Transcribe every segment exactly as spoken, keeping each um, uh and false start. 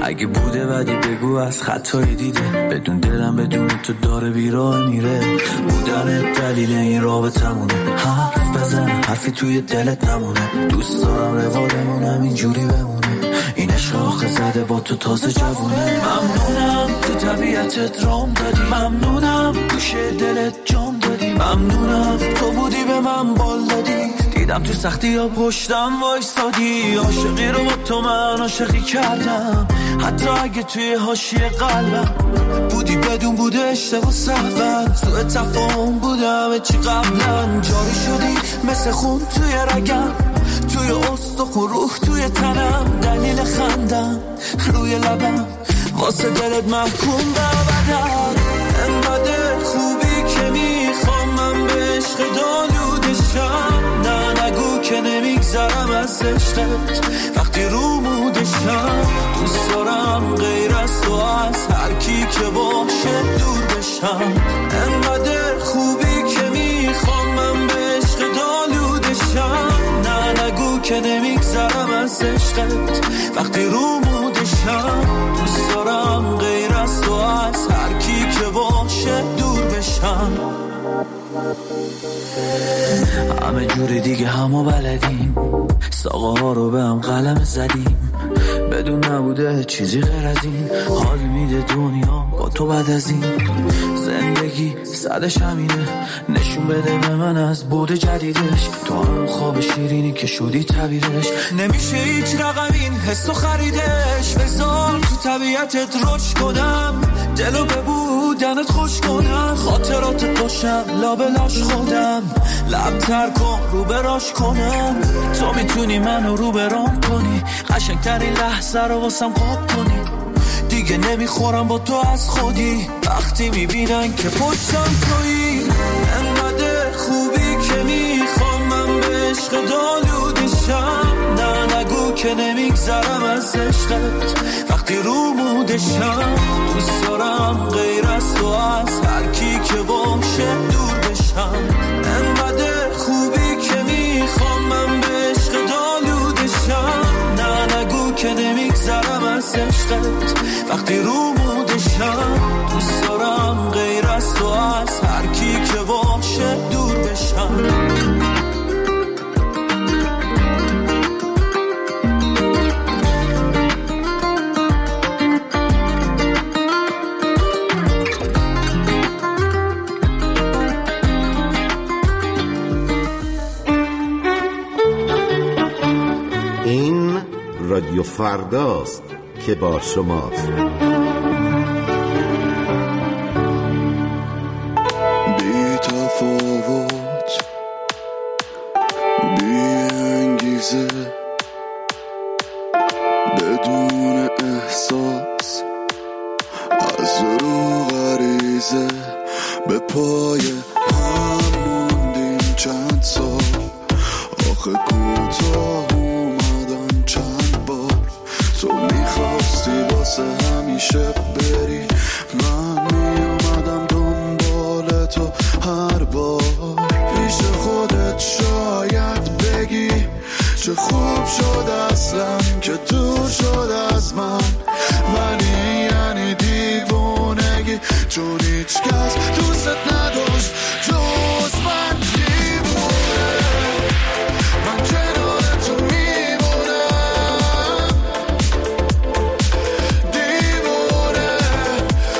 اگه بوده بدی بگو از خطای دیده، بدون دلم بدون تو داره بیراه میره. بودن دلیل این رابطمونه، حرف بزن حرفی توی دلت نمونه. دوست دارم روالمونم اینجوری بمونه، این شاخه زده با تو تازه جوونه. ممنونم تو طبیعتت رام دادی، ممنونم گوشه دلت جام دادی، ممنونم تو بودی به من بال دادی. دیدم تو سختی ها پشتم وایسادی، عاشقی رو با تو من عاشقی کردم. حتی اگه توی حاشیه قلبم بودی بدون بوده اشتباه سهون. سوء تفاهم بودم چی قبلا، جاری شدی مثل خون توی رگم، توی استخون روح توی تنم. دلیل خندم روی لبم واسه دلت محکوم به ابدم. انقدر خوبی که میخوام من به عشق دالودشم. نه نگو که نمیگذرم از عشقت وقتی رو مودشم. دوست دارم غیر از تو از هر کی که باشه دور بشم. انقدر خوبی که میخوام من به عشق دالودشم. نه نگو که نمیگذرم از عشقت وقتی رو مودشم. دوست دارم غیر از تو از هر کی که باشه دور بشم. همه جوری دیگه همو بلدیم، ساقه ها رو به هم قلم زدیم. بدون نبوده چیزی غیر از این، حال میده دنیا با تو بعد از این. زندگی صدش همینه، نشون بده به من از بود جدیدش. تو همون خواب شیرینی که شدی تعبیرش، نمیشه هیچ رقم این حسو خریدش. بذار تو طبیعتت رشد کنم، دلو به بودنت خوش کنم. خاطراتت باشم لابلاش خودم، لب تر کن رو براش کنم. تو میتونی منو رو برام کنی، قشنگترین لحظه رو واسم قاب کنی. دیگه نمیخورم با تو از خودی، وقتی میبینن که پشتم تویی. انقدر خوبی که میخوام من به عشق دالودشم. نه نگو که نمیگذرم از عشقت وقتی رو مودشم. دوست دارم غیر از تو از هر کی که باشه دور بشم. انقدر خوبی که میخوام من به عشق دالودشم. نه نگو که نمیگذرم از عشقت وقتی رو مودشم. دوست دارم غیر از تو از هر کی که باشه دور بشم. این رادیو فرداست که با شماست. بی تفاوت، بی انگیزه، بدون احساس، از رو غریزه به پای هم موندیم چند سال. آخه کوتاه اومدن چند بار، تو میخواستی واسه همیشه بری، من میومدم دنبال تو هر بار. پیش خودت شاید بگی چه خوب شد اصلا که دور شد از من، ولی یعنی دیوونگی، چون هیچ کس دوست نداشت جز من. دیوونه من کنار تو میمونم، دیوونه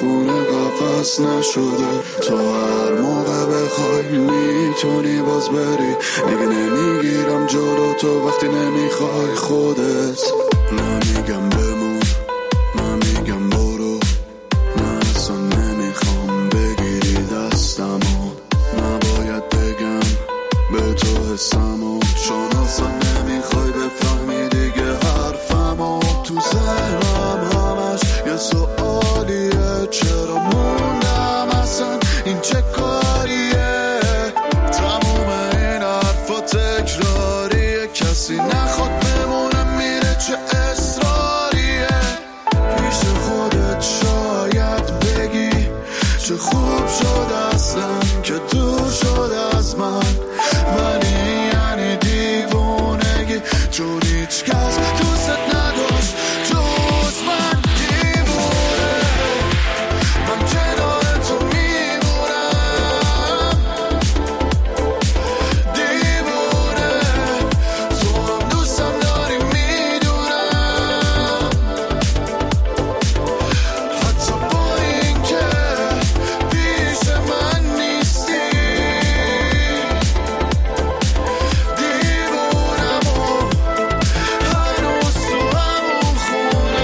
خونه قفس نشده. تو هر موقع بخوای میتونی باز بری، دیگه نمیگیرم جلو تو وقتی نمیخوای خودت. نمیگم بمون، نمیگم برو، نه اصلا نمیخوام بگیری دستمو. نباید بگم به تو حسمو، چون اصلا نمیخوای بفهمی دیگه حرفمو. تو ذهنم همش یه سوالیه، چرا موندم اصلا این چه کاریه؟ تموم این حرفا تکراریه، کسی نخواد بمونه میره، چه اصراریه. پیش خودت شاید بگی چه خوب شد اصلا که دور شد از من، ولی یعنی دیوونگی، چون هیچ کس دوست نداشت جز من. دیوونه من کنار تو میمونم، دیوونه تو هم دوستم داری میدونم، حتی با این که پیش من نیستی. دیوونم و هنوز تو همون خونه.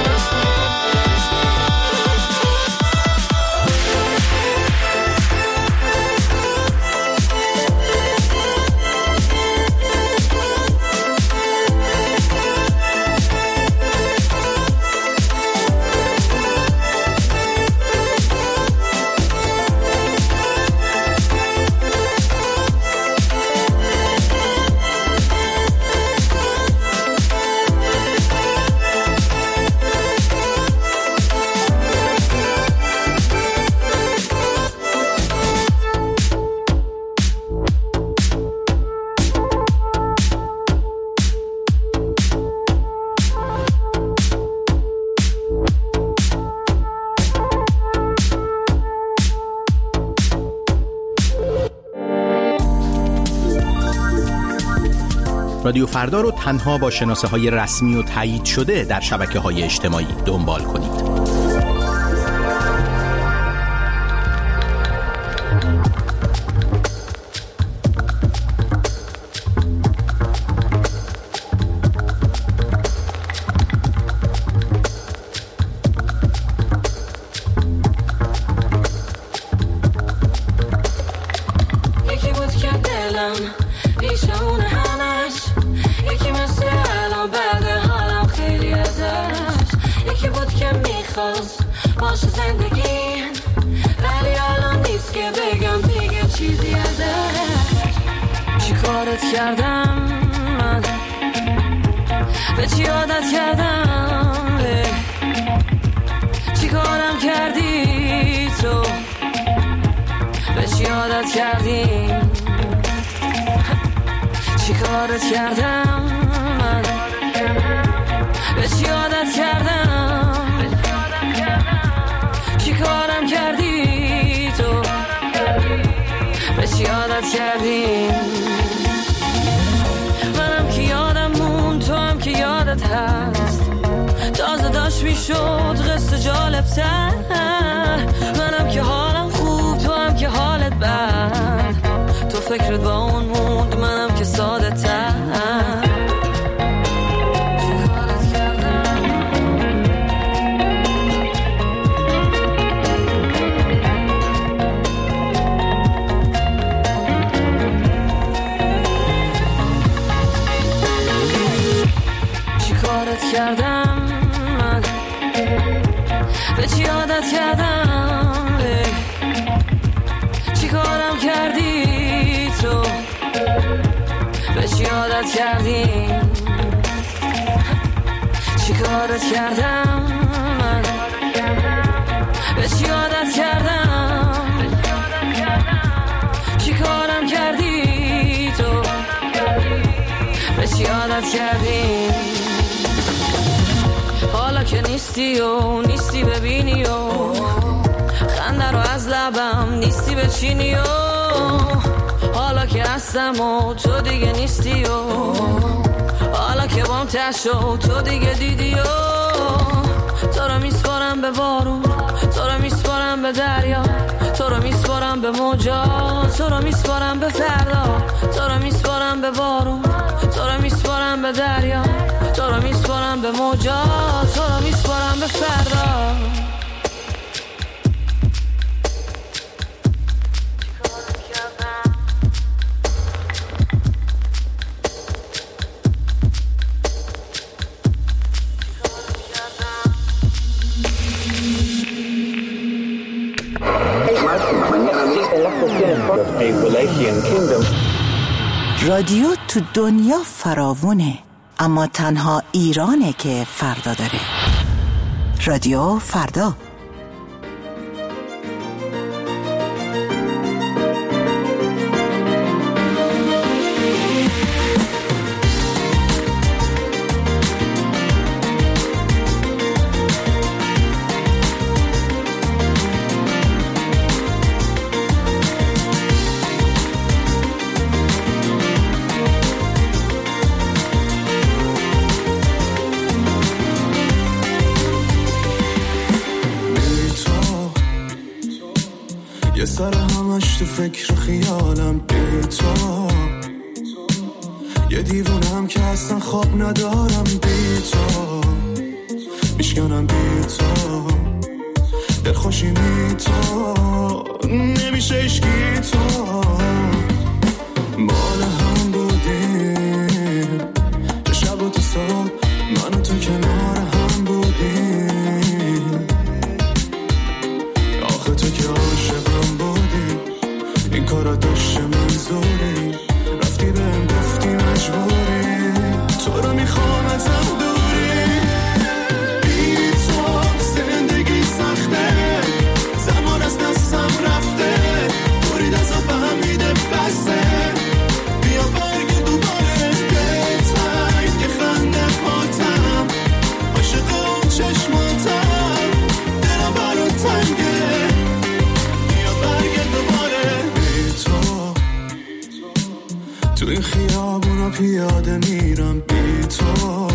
رادیو فردا رو تنها با شناسه های رسمی و تایید شده در شبکه های اجتماعی دنبال کنید. یکی بود که دلم پیش اون همش، یکی مثل الان بعد حالم خیلی ازش. یکی بود که میخواست باشه زندگیم، ولی الان نیست که بگم دیگه چیزی ازش. چی کارت کردم من، به چی عادت کردم، چی کارم کردی تو، به چی عادت کردیم، چی کارت کردم من، به چی عادت کردم، چی کارم کردی تو، به چی عادت کردیم. منم که یادم مون، تو هم که یادت هست، تازه داشت میشد قصه جالب تر. منم که حالم خوب، تو هم که حالت بد، تو فکرت با اون موند، منم که ساده تر. چی کارت کردم من، به چی عادت کردم، چی کارم کردی تو، به چی عادت کردیم، چی کارت کردم من، به چی عادت کردم، چی کارم کردی تو، به چی عادت کردیم. حالا که نیستی و نیستی ببینی و خنده رو از لبم نیستی بچینی و حالا که هستم و تو دیگه نیستی و حالا که بام تشو تو دیگه دیدی و تو رو میسپارم به بارون، تو رو میسپارم میسپارم به دریا، تو رو میسپارم به موجا، تو رو میسپارم به فردا، تو رو میسپارم به بارون، تو رو میسپارم به دریا، تو رو میسپارم به موجا، تو رو میسپارم به فردا. رادیو تو دنیا فراوونه، اما تنها ایرانه که فردا داره. رادیو فردا. سر همش تو فکر خیالم بی تو، یه دیوونم که اصلا خواب ندارم بی تو، میشکنم بی تو، دلخوشی بی تو، نمیشه اشکی تو، مال هم بودیم چه شب و تو صبح من و تو کنار هم بودیم، آخه تو که عاشقم بودی این کارا داشته منظوری، رفتی بهم گفتی مجبوری، تو رو میخوام ازم دوری، بی تو زندگی سخته، زمان از دستم رفته، برید از آب همیده بسته، بیا برگ دوباره بهتر که خنده پاتم، عاشق اون چشماتم، دلم برات تنگه، بیا برگ دوباره بی تو، تو این خیابونا پیاده میرم بی تو،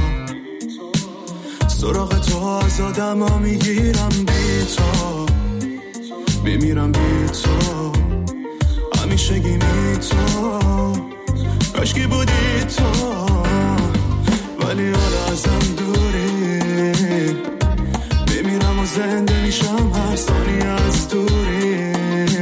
سراغ تو آزادم ها میگیرم بی تو، میمیرم بی تو، همیشه گیمی تو، کاشکی بودی تو، ولی حالا ازم دوری، میمیرم و زنده میشم هر ثانیه از دوری،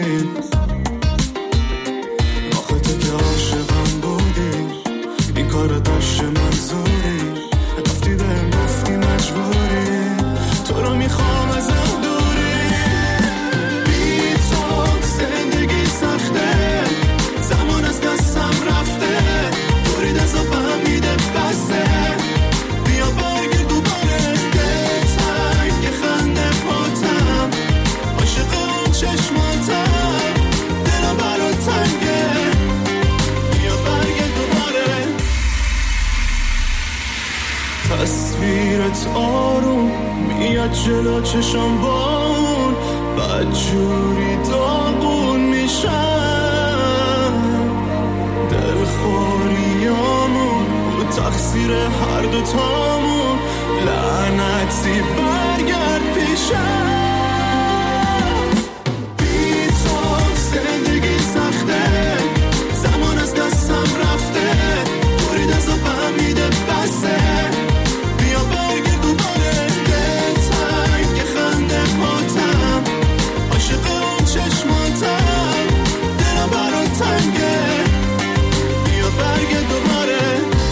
آخه تو که عاشقم بودی این کار داشته منظوری، رفتی بهم گفتی مجبوری، تو رو میخوام ازم دوری، بی تو زندگی سخته، زمان از دستم رفته، برید از آب همیده بسته، بیا برگ دوباره بهتر که خنده پاتم، عاشق اون چشماتم، دلم برات تنگه، بیا برگ دوباره، تصویرت آروم میاد جلو چشم بون، بدجوری داغون میشم، دلخوریامون و تقصیر هر دوتامون، لعنتی برگرد پیشم، بی تو زندگی سخته، زمان از دستم رفته، برید از آب همیده بسته، بیا برگ دوباره بهتر که خنده پاتم، عاشق اون چشماتم، دلم برات تنگه، بیا برگ دوباره.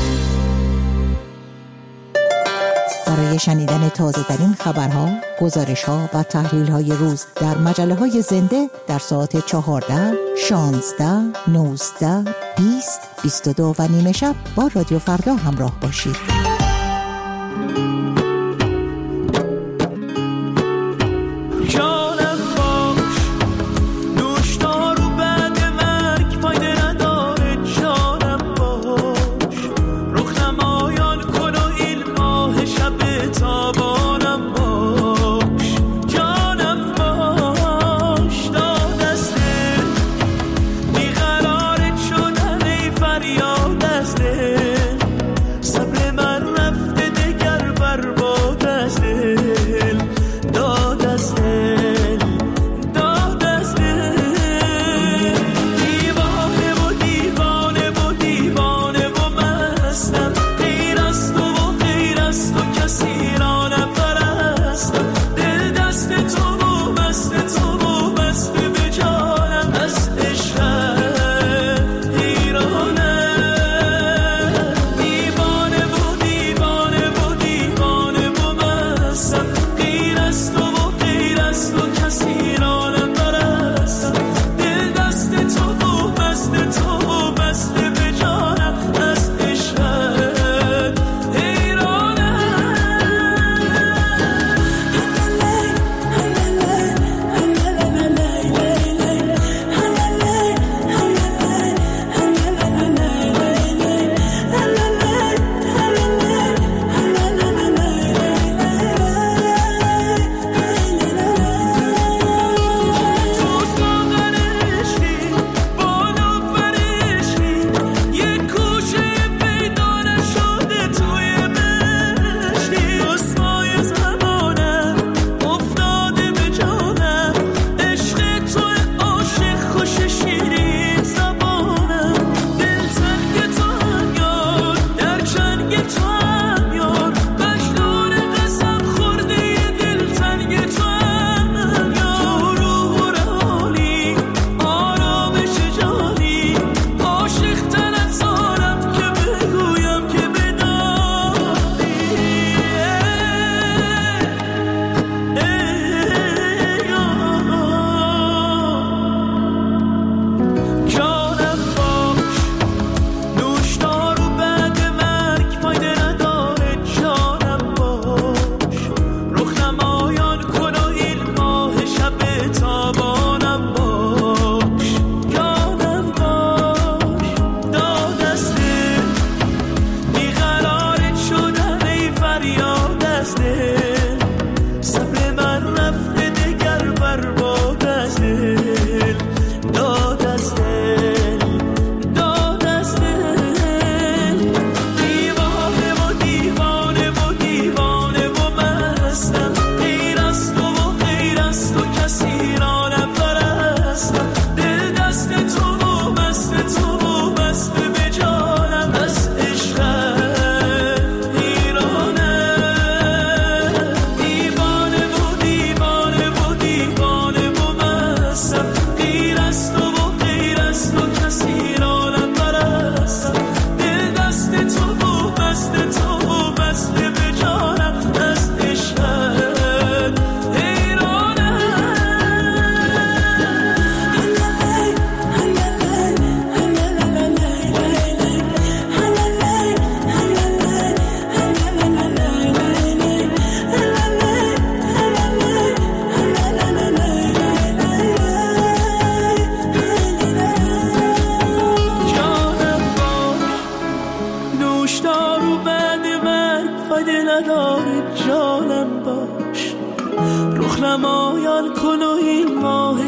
برای شنیدن تازه ترین خبرها، گزارش‌ها و تحلیل‌های روز در مجله‌های زنده در ساعت چهارده، شانزده، نوزده، بیست، بیست و دو و نیمه شب با رادیو فردا همراه باشید. صبر من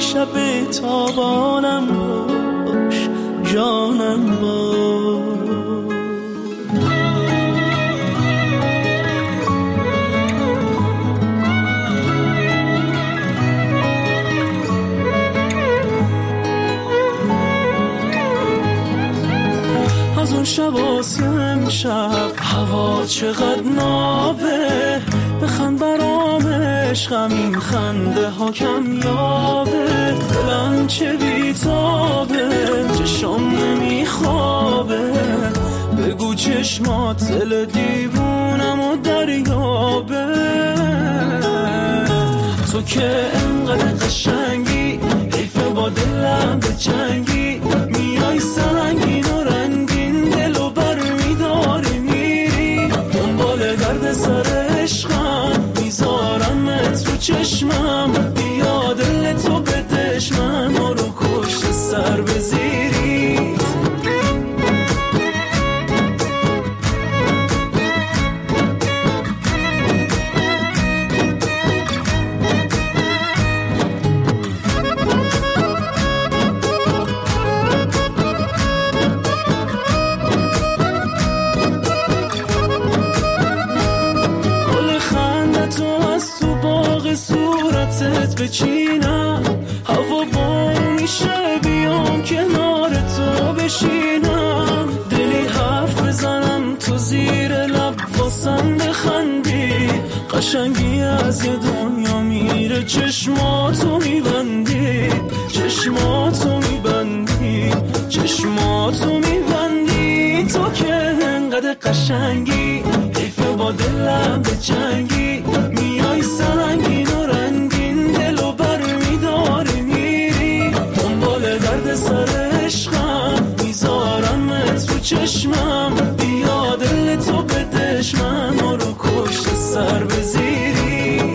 شب تابانم باش، جانم باش. از اون شب واسه امشب هوا چقدر نابه، بخند برام عشقم این خنده ها کمیابه. دلم چه بیتابه، چشم نمیخوابه، بگو چشمات دل دیوونم و دریابه. تو که انقدر قشنگی، حیفه با دلم به جنگی، میای سنگین و رنگین دلو بر میداری میری، دنبال درد سر عشقم میذارمت رو چشمم، بیا دل تو بدش من رو کشت سر بزیری. صورتت بچینم، هوا بارون میشه بیام کنار تو بشینم، دلی حرف بزنم تو زیر لب واسم بخندی، قشنگی از یه دنیا میره چشماتو میبندی، چشماتو میبندی، چشماتو میبندی. تو که انقدر قشنگی، حیفه با دلم به جنگی، میای سنگین و رنگین دلو بر میداری میری، دنبال درد سر عشقم میذارمت رو چشمم، بیا دل تو بدش من رو کشت سر بزیری.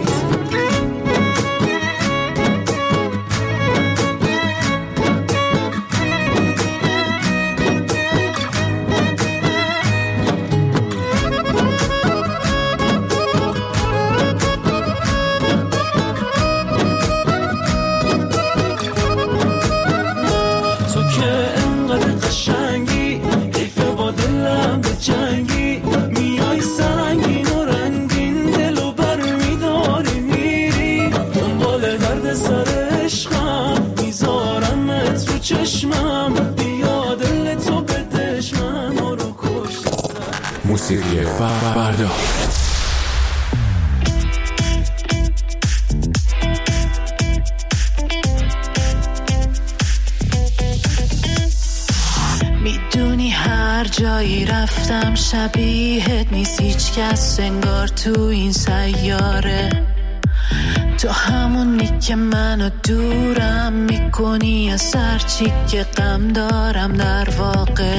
موسیقی فردا. میدونی هر جایی رفتم شبیهت نیست هیچ کس انگار تو این سیاره، تو همونی که منو دورم میکنی از هر چی که غم دارم. در واقع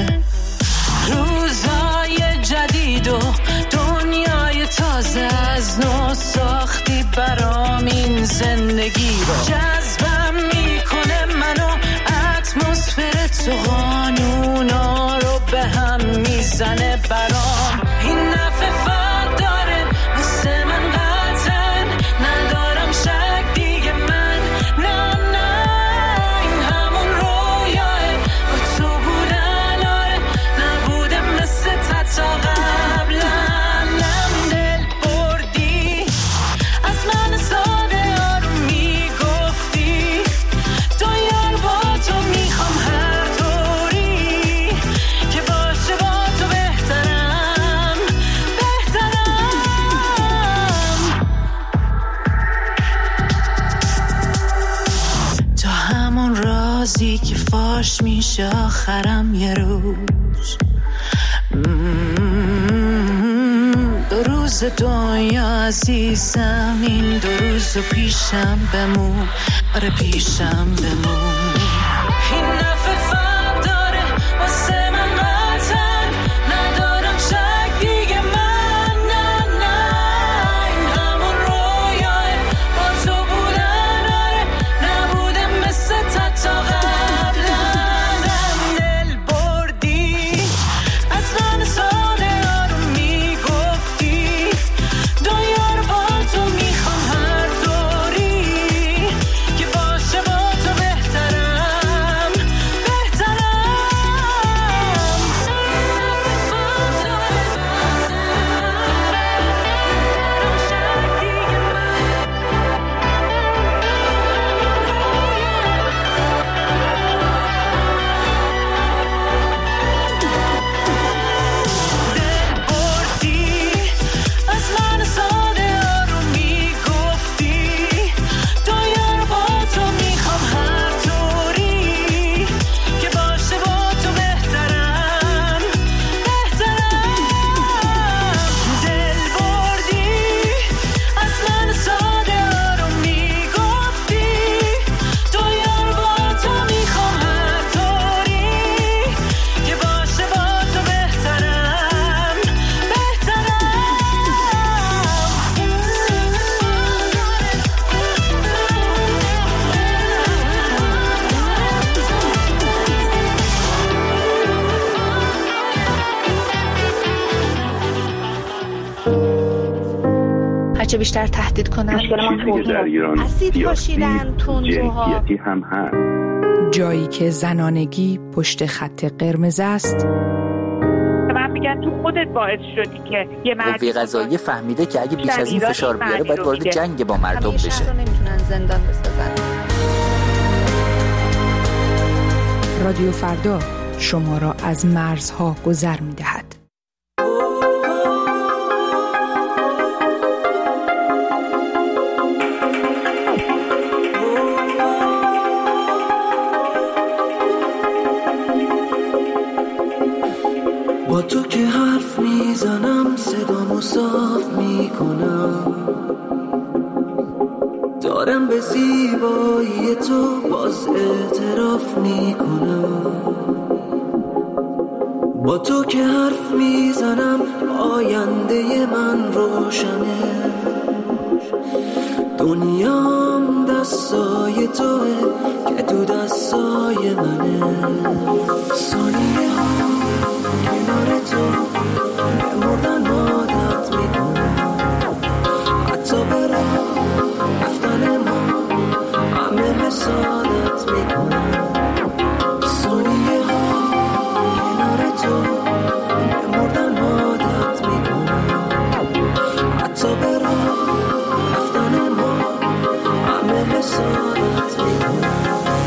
روزای جدید و دنیای تازه از نو ساختی برام این زندگی رو، جذبم میکنه منو اتمسفر تو، قانونا رو به هم میزنه برام. این نفع فرد داره مثل من قطعا، ندارم شک دیگه من، نه نه این همون رویاه با تو بودن، آره نبوده مثل تا قبلا. نم دل بردی از من ساده آروم میگفتی، تو یار با تو میخوام هر طوری که باشه با تو بهترم بهترم. تو همون رازی که فاش میشه آخرم یه روز، دو روز دنیا عزیزم، این دو روز پیشم بمون، آره پیشم بمون. این نفع فرد داره واسه من قطعا، ندارم شک دیگه من، نه نه این همون رویاه با تو بودن، آره نبوده مثل تا قبلا. دل بردی از من ساده آروم میگفتی، دنیا رو با تو میخوام هر طوری که باشه با تو همیشه بیشتر تهدید کنن. چیزی که در ایران اسید پاشیدن، تندروها، جنسیتی هم هست. جایی که زنانگی پشت خط قرمز است. من میگن تو خودت باعث شدی که یه مرد قوه قضاییه فهمیده که اگه بیش از این فشار بیاره باید وارد جنگ با مردم بشه. همیشه نمیتونن زندان بسازن. رادیو فردا شما را از مرزها گذر می‌دهد. با تو که حرف میزنم صدامو صاف میکنم، دارم به زیبایی تو باز اعتراف میکنم. با تو که حرف میزنم آینده من روشنه، دنیام دستای توه که تو دستای منه. ثانیه ها کنار تو بمردن عادت میکنم، حتی برم رفتن ما همه حسادت میکنم. ثانیه ها کنار تو بمردن عادت میکنم، حتی برم رفتن ما همه حسادت میکنم.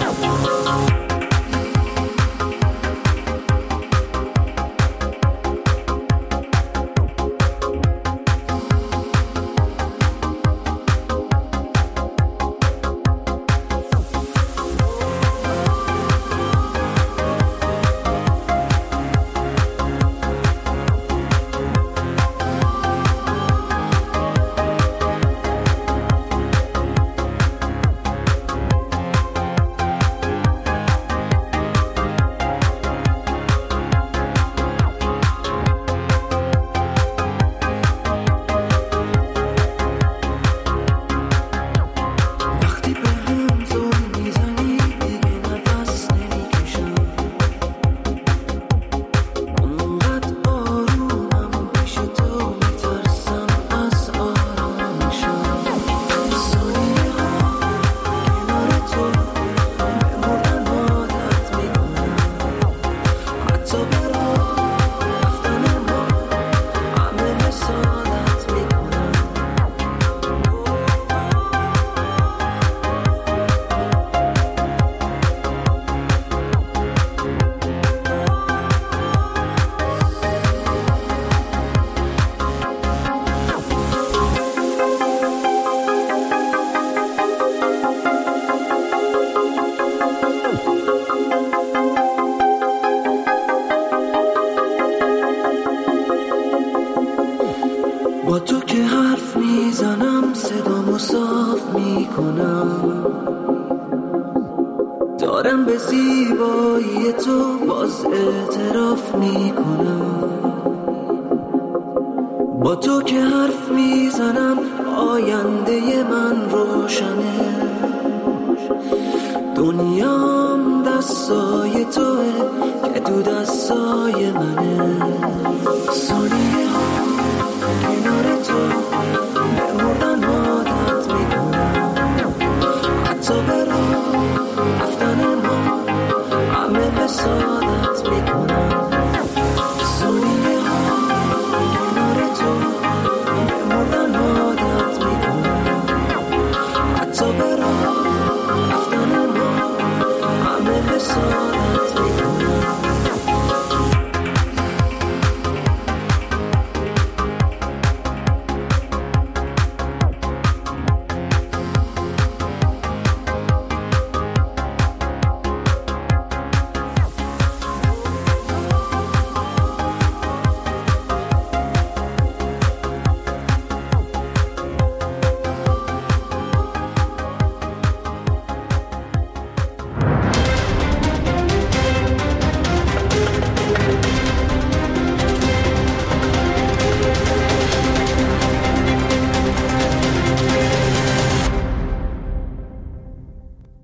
با تو که حرف میزنم صدامو صاف میکنم، دارم به زیبایی تو باز اعتراف میکنم. با تو که حرف میزنم آینده من روشنه، دنیام دستای توه که تو دستای منه. ثانیه ها